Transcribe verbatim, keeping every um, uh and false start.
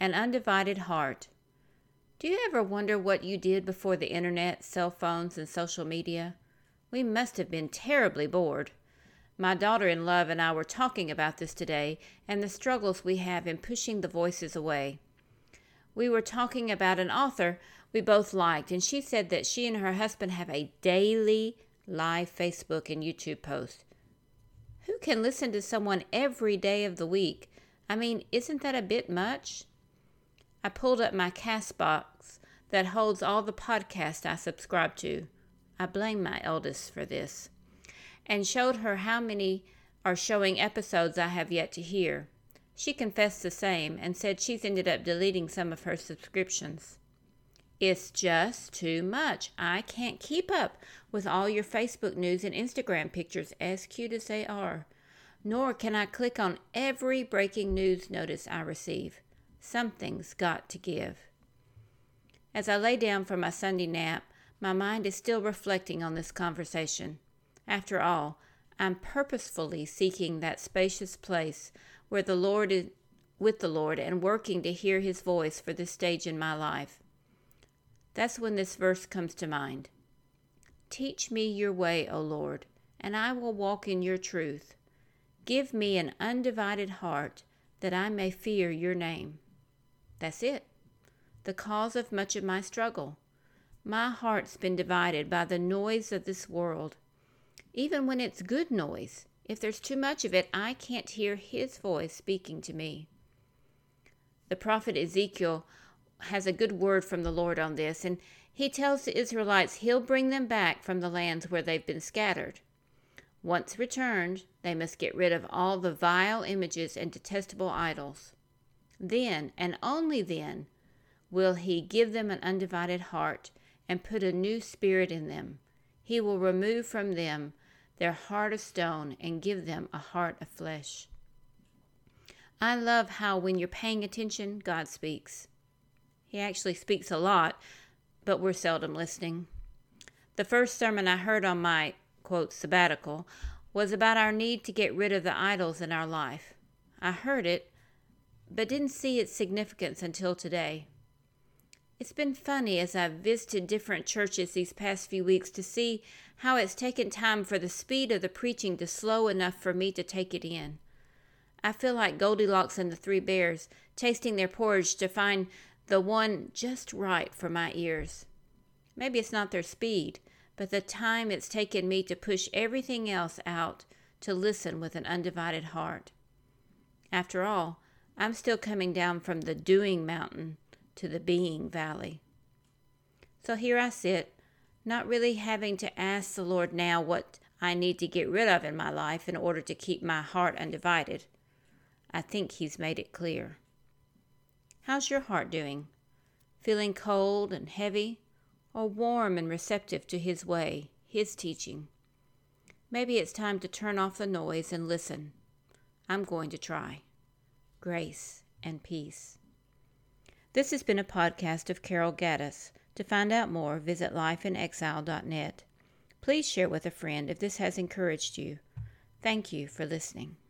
An Undivided Heart. Do you ever wonder what you did before the internet, cell phones, and social media? We must have been terribly bored. My daughter-in-law and I were talking about this today and the struggles we have in pushing the voices away. We were talking about an author we both liked, and she said that she and her husband have a daily live Facebook and YouTube post. Who can listen to someone every day of the week? I mean, isn't that a bit much? I pulled up my Castbox that holds all the podcasts I subscribe to. I blame my eldest for this. And showed her how many are showing episodes I have yet to hear. She confessed the same and said she's ended up deleting some of her subscriptions. It's just too much. I can't keep up with all your Facebook news and Instagram pictures, as cute as they are. Nor can I click on every breaking news notice I receive. Something's got to give. As I lay down for my Sunday nap, my mind is still reflecting on this conversation. After all, I'm purposefully seeking that spacious place where the Lord is with the Lord and working to hear his voice for this stage in my life. That's when this verse comes to mind. Teach me your way, O Lord, and I will walk in your truth. Give me an undivided heart that I may fear your name. That's it. The cause of much of my struggle. My heart's been divided by the noise of this world. Even when it's good noise, if there's too much of it, I can't hear his voice speaking to me. The prophet Ezekiel has a good word from the Lord on this, and he tells the Israelites he'll bring them back from the lands where they've been scattered. Once returned, they must get rid of all the vile images and detestable idols. Then, and only then, will he give them an undivided heart and put a new spirit in them. He will remove from them their heart of stone and give them a heart of flesh. I love how when you're paying attention, God speaks. He actually speaks a lot, but we're seldom listening. The first sermon I heard on my, quote, sabbatical was about our need to get rid of the idols in our life. I heard it, but didn't see its significance until today. It's been funny as I've visited different churches these past few weeks to see how it's taken time for the speed of the preaching to slow enough for me to take it in. I feel like Goldilocks and the Three Bears, tasting their porridge to find the one just right for my ears. Maybe it's not their speed, but the time it's taken me to push everything else out to listen with an undivided heart. After all, I'm still coming down from the doing mountain to the being valley. So here I sit, not really having to ask the Lord now what I need to get rid of in my life in order to keep my heart undivided. I think he's made it clear. How's your heart doing? Feeling cold and heavy, or warm and receptive to his way, his teaching? Maybe it's time to turn off the noise and listen. I'm going to try. Grace and peace. This has been a podcast of Carol Gaddis. To find out more, visit life in exile dot net. Please share with a friend if this has encouraged you. Thank you for listening.